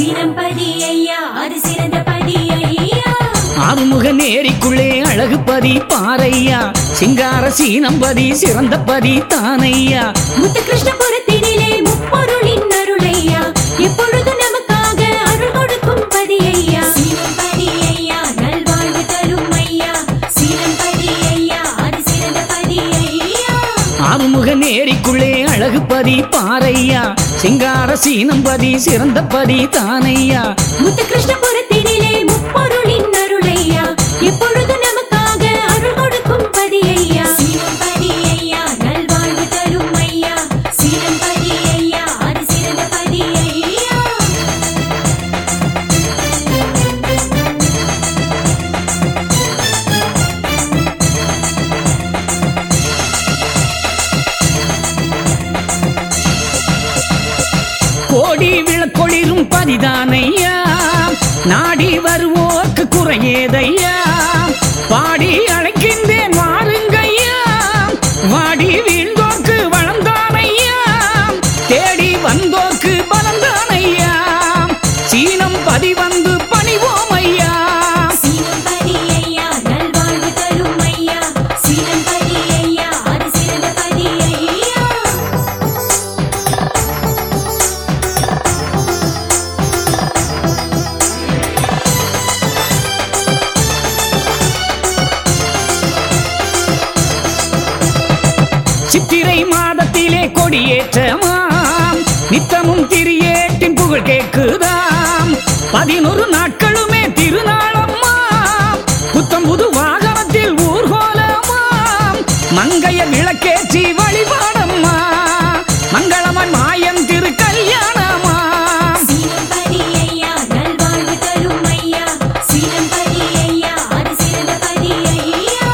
சீனம்பதி ஐயா அது சிறந்த பதி ஐயா. ஆறுமுக நேரிக்குள்ளே அழகு பதி பாரையா, சிங்கார சீனம்பதி சிறந்த பதி தானையா. முத்துகிருஷ்ணபுரத்தினிலே முப்பொருளின் அருளையா, எப்பொழுது நமக்காக அருள் கொடுக்கும் பதி ஐயா. சீனம்பதி ஐயா நல்வாழ்வு தரும் ஐயா, சீனம்பதி ஐயா அது சிறந்த பதி ஐயா. ஆறுமுக நேரிக்குள்ளே அழகு பதி பாரையா, சிங்கார சீனம்பதி சிறந்த பதி தானையா. முத்துகிருஷ்ணபுரத்தினிலே முப்பொருளின் அருளையா, எப்பொழுது நமக்காக அருள் கொடுக்கும் பதி ஐயா. சீனம்பதி ஐயா நல்வாழ்வு தரும் ஐயா, சீனம்பதி ஐயா அது சிறந்த பதி ஐயா. கோடி விளக்கொளிரும் பதிதானையா, நாடி வருவோர்க்கு குறையேதையா. பாடி அழைக்கின்றேன் வாருங்கய்யா, வாடி வீழ்ந்தோர்க்கு வளம்தானையா, தேடி வந்தோர்க்கு பலம்தானையா. சீனம் பதி வந்து பணிவோம் ஐயா. சீனம்பதி ஐயா நல்வாழ்வு தரும் ஐயா, சீனம்பதி ஐயா அது சிறந்த பதி ஐயா. சித்திரை மாதத்திலே கொடியேற்றமாம், நித்தமும் திரியேட்டின் புகழ் கேட்குதாம். 11 நாட்களுமே திருநாளம்மாம், புத்தம் புது வாகனத்தில் ஊர்கோலமாம். மங்கைய விளக்கேற்றி வழிபாடம்மா, மங்களமாய் மாயம் திரு கல்யாணமா. சீனம்பதி ஐயா நல்வாழ்வு தரும் ஐயா, சீனம்பதி ஐயா அது சிறந்த பதி ஐயா.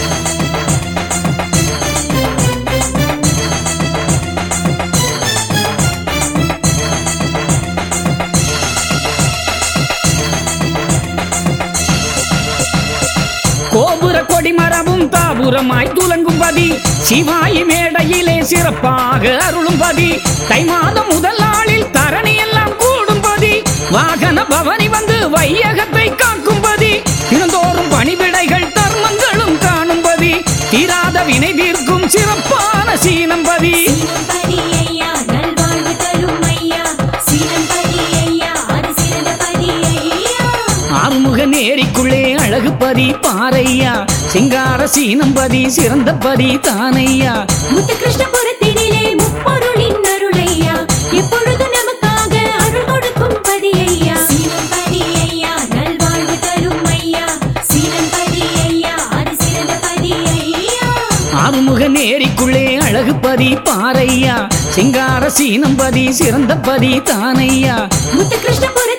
கோபுர கொடிமரமும் தாபுரமாய் துலங்கும் பதி, சிவாயி மேடையிலே சிறப்பாக அருளும் பதி. தை மாதம் முதல் நாளில் தரணி எல்லாம் கூடும் பதி, வாகன பவனி வந்து வையகத்தை காக்கும் பதி. தினந்தோறும் பணிவிடைகள் தர்மங்களும் காணும் பதி, தீராத வினை தீர்க்கும் சிறப்பான சீனம்பதி. சீனம்பதி ஐயா நல்வாழ்வு தரும் ஐயா, சீனம்பதி ஐயா அது சிறந்த பதி ஐயா. ஆறுமுக நேரிக்குள்ளே அழகு பதி பாரையா, சிங்கார சீனம்பதி சிறந்த பதி தானையா. முத்துகிருஷ்ணபுரத்தினிலே முப்பொருளின் அருளையா, எப்பொழுது நமக்காக அருள் கொடுக்கும் பதி ஐயா. சீனம்பதி ஐயா நல்வாழ்வு தரும் ஐயா, சீனம்பதி ஐயா அது சிறந்த பதி ஐயா. ஆறுமுக நேரிக்குள்ளே அழகு பதி பாரையா, சிங்கார சீனம்பதி சிறந்த பதி தானையா. முத்துகிருஷ்ணபுர